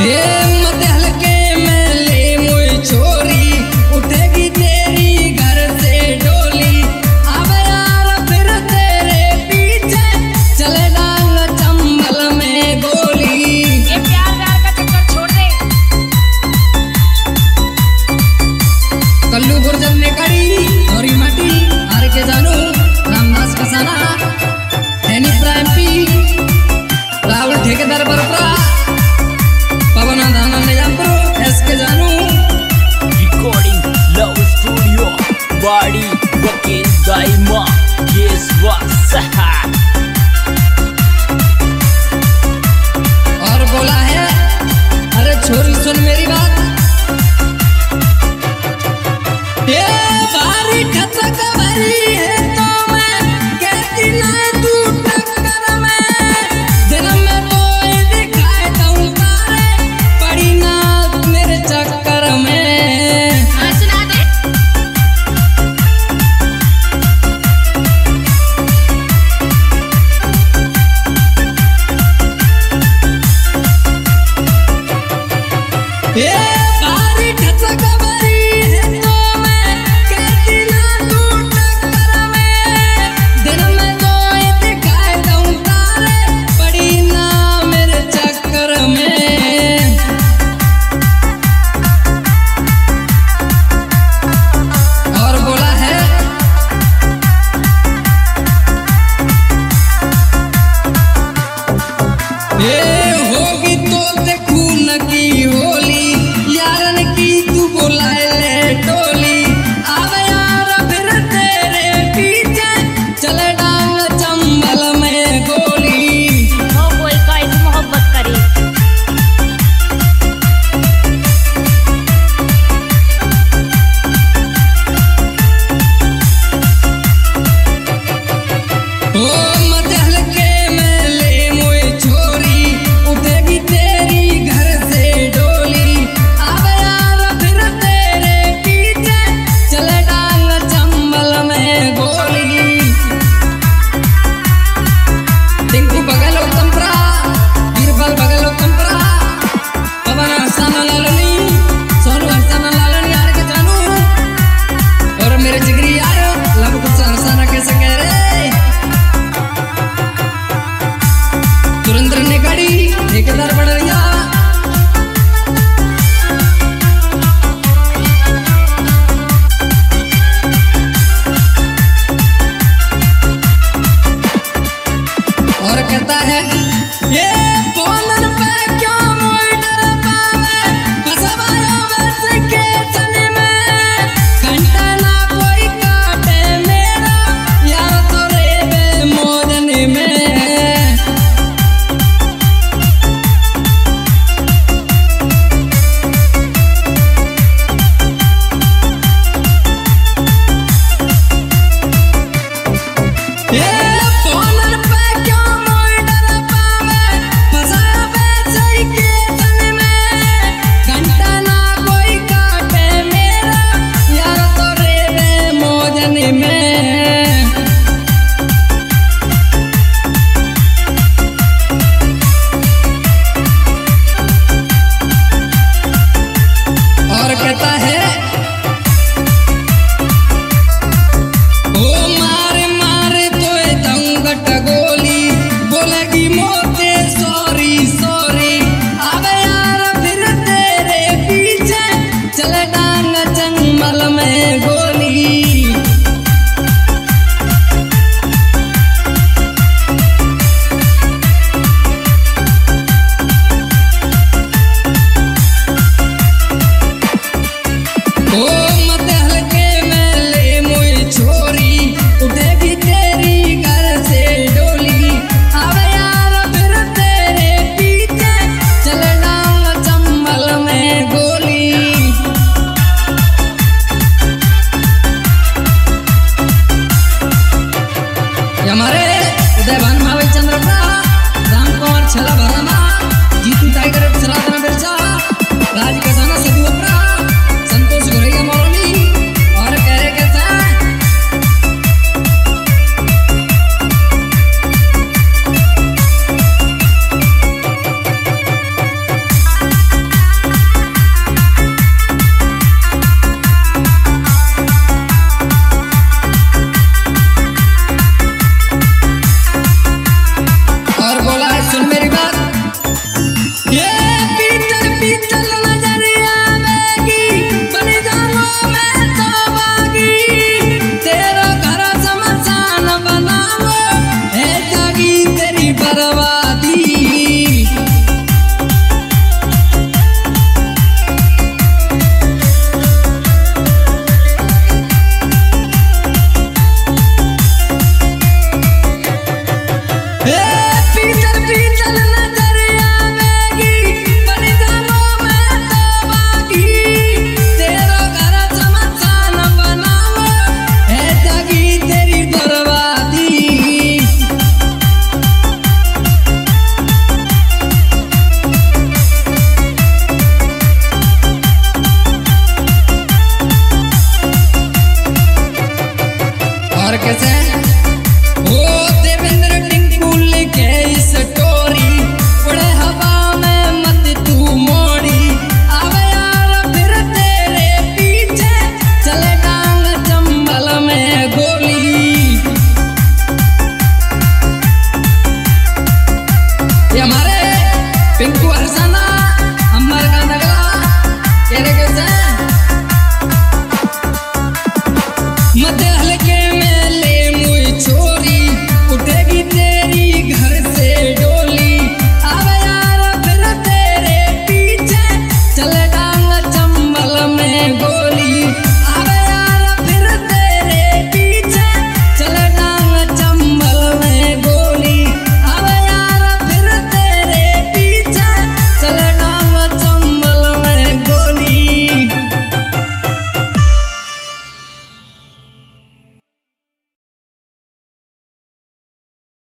ये मत हल्के में ले मुई छोरी, उठेगी तेरी घर से डोली। अब यार फिर तेरे पीछे चलेगा चंबल में गोली। ये प्यार व्यार का चक्कर छोड़ दे। कल्लू गुर्जर ने कड़ी थोड़ी माटी हार के जानू, रामदास कसाना एनी प्राइम पी, राहुल ठेकेदार बरपरा, पवन दाना निजामपुर एस के जानू। रिकॉर्डिंग लव स्टूडियो बॉडी वकील दाइमा केस वासा। और बोला है अरे छोरी सुन मेरी बात, ये बारी खचक भरी है तो मैं कहती ना तू टक्कर में, दिन में तो ये दिखाए दूं तारे, पड़ी ना मेरे चक्कर में। हाँ सुना दे। ये